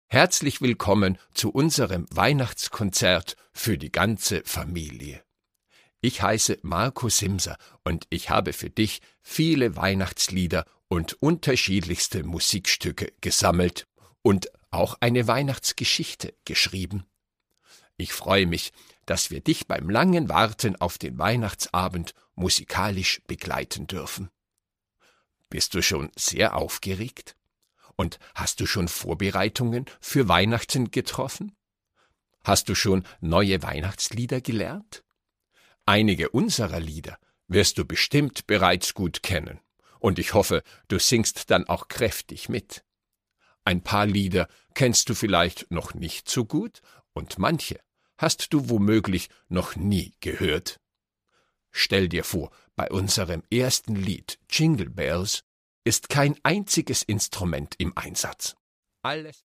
Herzlich willkommen zu unserem Weihnachtskonzert für die ganze Familie. Ich heiße Marco Simser und ich habe für dich viele Weihnachtslieder und unterschiedlichste Musikstücke gesammelt und auch eine Weihnachtsgeschichte geschrieben. Ich freue mich, dass wir dich beim langen Warten auf den Weihnachtsabend musikalisch begleiten dürfen. Bist du schon sehr aufgeregt? Und hast du schon Vorbereitungen für Weihnachten getroffen? Hast du schon neue Weihnachtslieder gelernt? Einige unserer Lieder wirst du bestimmt bereits gut kennen, und ich hoffe, du singst dann auch kräftig mit. Ein paar Lieder kennst du vielleicht noch nicht so gut, und manche hast du womöglich noch nie gehört. Stell dir vor, bei unserem ersten Lied Jingle Bells ist kein einziges Instrument im Einsatz. Alles